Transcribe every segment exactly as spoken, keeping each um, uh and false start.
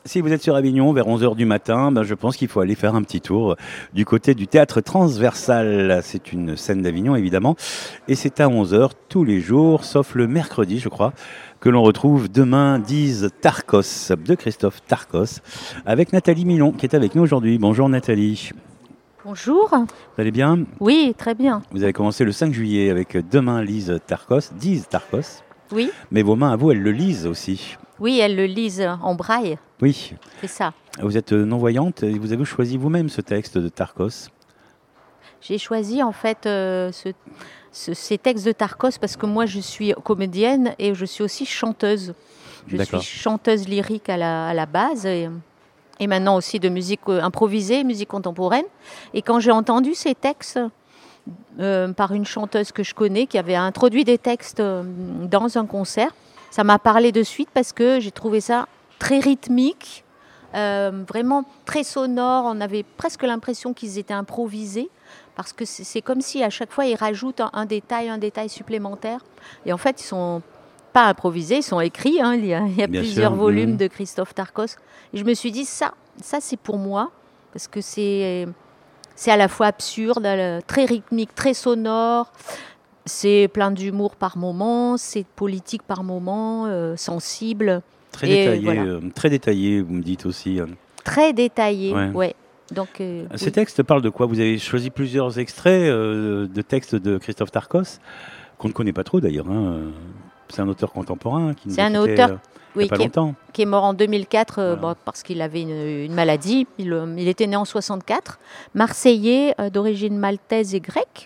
Si vous êtes sur Avignon vers onze heures du matin, ben je pense qu'il faut aller faire un petit tour du côté du théâtre transversal. C'est une scène d'Avignon évidemment et c'est à onze heures tous les jours sauf le mercredi je crois que l'on retrouve Demain disent Tarkos de Christophe Tarkos avec Nathalie Milon qui est avec nous aujourd'hui. Bonjour Nathalie. Bonjour. Vous allez bien? Oui, très bien. Vous avez commencé le cinq juillet avec Demain lisent Tarkos, disent Tarkos. Oui. Mais vos mains à vous, elles le lisent aussi. Oui, elles le lisent en braille. Oui. C'est ça. Vous êtes non-voyante et vous avez choisi vous-même ce texte de Tarkos. J'ai choisi en fait euh, ce, ce, ces textes de Tarkos parce que moi je suis comédienne et je suis aussi chanteuse. Je D'accord. suis chanteuse lyrique à la, à la base et, et maintenant aussi de musique improvisée, musique contemporaine. Et quand j'ai entendu ces textes euh, par une chanteuse que je connais qui avait introduit des textes euh, dans un concert, ça m'a parlé de suite parce que j'ai trouvé ça très rythmique, euh, vraiment très sonore. On avait presque l'impression qu'ils étaient improvisés parce que c'est, c'est comme si à chaque fois ils rajoutent un, un détail, un détail supplémentaire. Et en fait, ils sont pas improvisés, ils sont écrits. Hein. Il y a, il y a plusieurs sûr. volumes Mmh. de Christophe Tarkos. Et je me suis dit ça, ça c'est pour moi parce que c'est c'est à la fois absurde, très rythmique, très sonore. C'est plein d'humour par moment, c'est politique par moment, euh, sensible. Très Et détaillé, voilà. euh, très détaillé, vous me dites aussi. hein. Très détaillé, Ouais. ouais. Donc, euh, Ces oui. textes parlent de quoi? Vous avez choisi plusieurs extraits euh, de textes de Christophe Tarkos, qu'on ne connaît pas trop d'ailleurs. hein. C'est un auteur contemporain qui nous C'est a un quittés, auteur euh, il n'y oui, a pas qui, est, longtemps. qui est mort en deux mille quatre euh, Voilà. bon, parce qu'il avait une, une maladie. Il, euh, il était né en soixante-quatre, marseillais, euh, d'origine maltaise et grecque.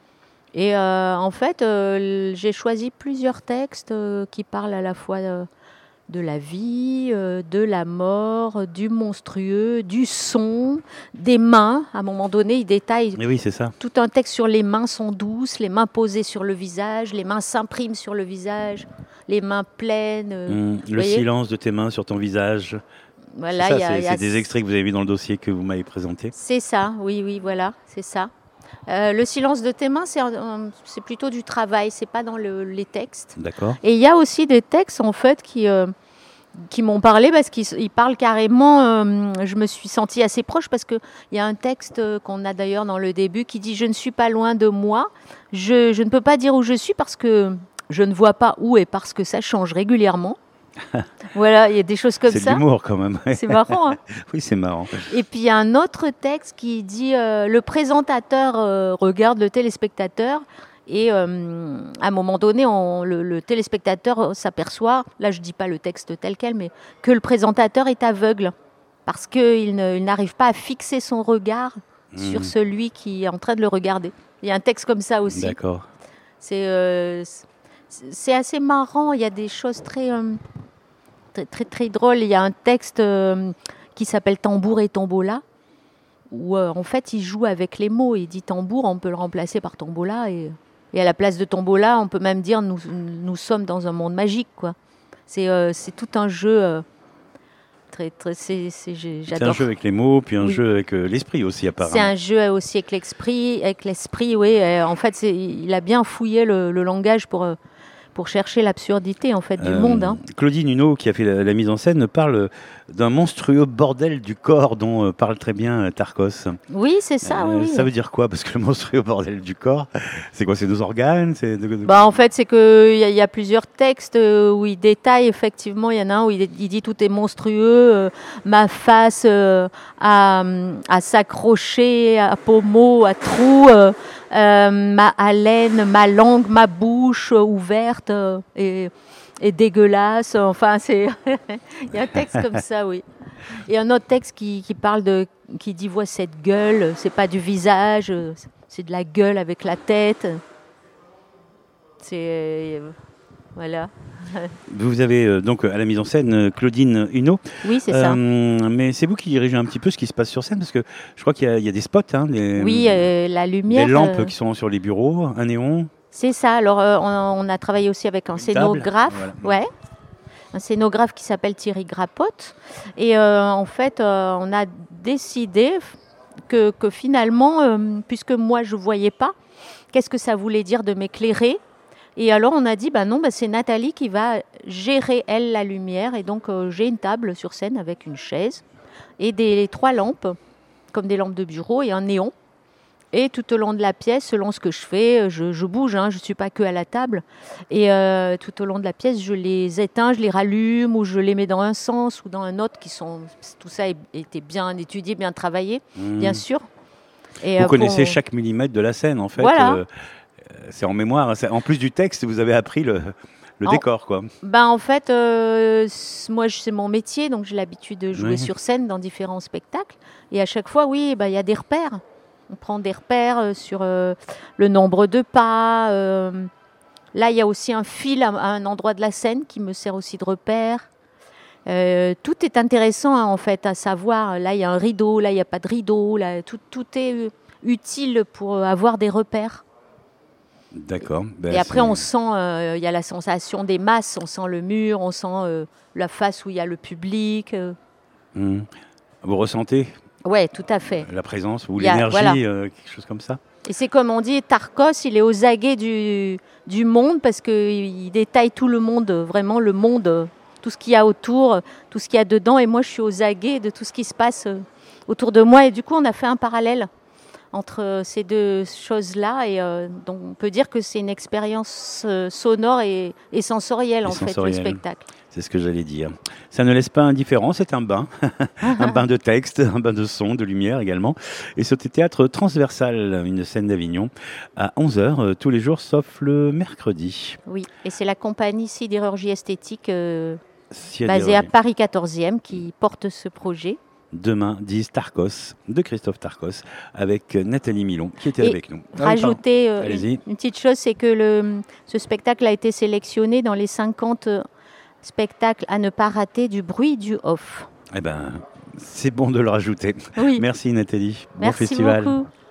Et euh, en fait, euh, j'ai choisi plusieurs textes euh, qui parlent à la fois euh, de la vie, euh, de la mort, du monstrueux, du son, des mains. À un moment donné, il détaille Et oui, c'est ça. tout un texte sur les mains sont douces, les mains posées sur le visage, les mains s'impriment sur le visage, les mains pleines. euh, Mmh, le voyez silence de tes mains sur ton visage. Voilà, c'est ça, il y a- c'est, il y a- c'est des extraits que vous avez vus dans le dossier que vous m'avez présenté. C'est ça, oui, oui, voilà, c'est ça. Euh, le silence de tes mains, c'est, un- c'est plutôt du travail, c'est pas dans le- les textes. D'accord. Et il y a aussi des textes en fait qui, euh, qui m'ont parlé parce qu'ils ils parlent carrément. euh, je me suis sentie assez proche parce qu'il y a un texte euh, qu'on a d'ailleurs dans le début qui dit « Je ne suis pas loin de moi, je, je ne peux pas dire où je suis parce que je ne vois pas où et parce que ça change régulièrement. » Voilà, il y a des choses comme C'est ça. de l'humour quand même. C'est marrant, hein. Oui, c'est marrant. Et puis il y a un autre texte qui dit euh, le présentateur euh, regarde le téléspectateur et euh, à un moment donné, on, le, le téléspectateur s'aperçoit, là je dis pas le texte tel quel, mais que le présentateur est aveugle parce qu'il ne, il n'arrive pas à fixer son regard Mmh. sur celui qui est en train de le regarder. Il y a un texte comme ça aussi. D'accord. C'est, euh, c'est, c'est assez marrant, il y a des choses très... euh, Très, très, très drôle. Il y a un texte euh, qui s'appelle Tambour et Tombola, où euh, en fait il joue avec les mots. Il dit tambour, on peut le remplacer par tombola, et, et à la place de tombola, on peut même dire nous, nous sommes dans un monde magique, quoi. C'est, euh, c'est tout un jeu. Euh, très, très, c'est, c'est, j'adore. C'est un jeu avec les mots, puis un Oui. jeu avec euh, l'esprit aussi apparemment. C'est un jeu aussi avec l'esprit, avec l'esprit, oui. Euh, en fait, c'est, il a bien fouillé le, le langage pour. Euh, pour chercher l'absurdité en fait du Euh, monde. Hein. Claudine Huneau, qui a fait la, la mise en scène, parle d'un monstrueux bordel du corps dont euh, parle très bien euh, Tarkos. Oui, c'est ça. Euh, oui, oui. Ça veut dire quoi? Parce que le monstrueux bordel du corps, c'est quoi? C'est nos organes? C'est de- de- Bah, en fait, c'est qu'il y, a- y a plusieurs textes euh, où il détaille, effectivement, il y en a un où il, il dit tout est monstrueux, euh, ma face euh, à, à s'accrocher à pommeau, à trous, euh, euh, ma haleine, ma langue, ma bouche euh, ouverte euh, et, et dégueulasse. Enfin, c'est il y a un texte comme ça, oui. Et un autre texte qui, qui parle de, qui dit vois cette gueule, c'est pas du visage, euh, c'est de la gueule avec la tête. C'est euh, voilà. Vous avez euh, donc à la mise en scène euh, Claudine Huneau. Oui, c'est ça. Euh, mais c'est vous qui dirigez un petit peu ce qui se passe sur scène, parce que je crois qu'il y a, il y a des spots, hein, des, Oui, euh, la lumière. des lampes euh, qui sont sur les bureaux, un néon. C'est ça. Alors, euh, on, on a travaillé aussi avec un Une scénographe. table, voilà. Ouais. Un scénographe qui s'appelle Thierry Grapotte. Et euh, en fait, euh, on a décidé que, que finalement, euh, puisque moi je ne voyais pas, qu'est-ce que ça voulait dire de m'éclairer? Et alors on a dit, bah non, bah, c'est Nathalie qui va gérer, elle, la lumière. Et donc euh, j'ai une table sur scène avec une chaise et des trois lampes, comme des lampes de bureau et un néon. Et tout au long de la pièce, selon ce que je fais, je, je bouge, hein, je ne suis pas que à la table. Et euh, tout au long de la pièce, je les éteins, je les rallume ou je les mets dans un sens ou dans un autre. Qui sont, tout ça était bien étudié, bien travaillé, mmh. bien sûr. Et vous euh, connaissez pour... chaque millimètre de la scène, en fait. Voilà. Euh, c'est en mémoire. En plus du texte, vous avez appris le, le en, décor, quoi. Ben, en fait, euh, moi, c'est mon métier, donc j'ai l'habitude de jouer oui. sur scène dans différents spectacles. Et à chaque fois, oui, ben, y a des repères. On prend des repères euh, sur euh, le nombre de pas. Euh, là, il y a aussi un fil à, à un endroit de la scène qui me sert aussi de repère. Euh, tout est intéressant, hein, en fait, à savoir. Là, il y a un rideau, là, il n'y a pas de rideau. Là, tout, tout est utile pour avoir des repères. D'accord. Ben, et après, on sent, il euh, y a la sensation des masses. On sent le mur, on sent euh, la face où il y a le public. Euh. Mmh. Vous ressentez ? Oui, tout à fait. La présence ou l'énergie, voilà. euh, quelque chose comme ça. Et c'est comme on dit, Tarkos, il est aux aguets du, du monde parce qu'il détaille tout le monde, vraiment le monde, tout ce qu'il y a autour, tout ce qu'il y a dedans. Et moi, je suis aux aguets de tout ce qui se passe autour de moi. Et du coup, on a fait un parallèle entre ces deux choses-là. Et euh, donc, on peut dire que c'est une expérience euh, sonore et, et sensorielle, et en sensorielle. fait, le spectacle. C'est ce que j'allais dire. Ça ne laisse pas indifférent, c'est un bain. un bain de texte, un bain de son, de lumière également. Et c'est au théâtre Transversal, une scène d'Avignon, à onze heures, euh, tous les jours, sauf le mercredi. Oui, et c'est la compagnie Sidérurgie Esthétique, euh, basée à Paris quatorzième, qui porte ce projet. Demain, dix Tarkos, de Christophe Tarkos, avec Nathalie Milon, qui était et avec nous. Rajouter euh, une, une petite chose, c'est que le, ce spectacle a été sélectionné dans les cinquante spectacles à ne pas rater du bruit du off. Eh ben, c'est bon de le rajouter. Oui. Merci Nathalie. Merci bon festival. Beaucoup.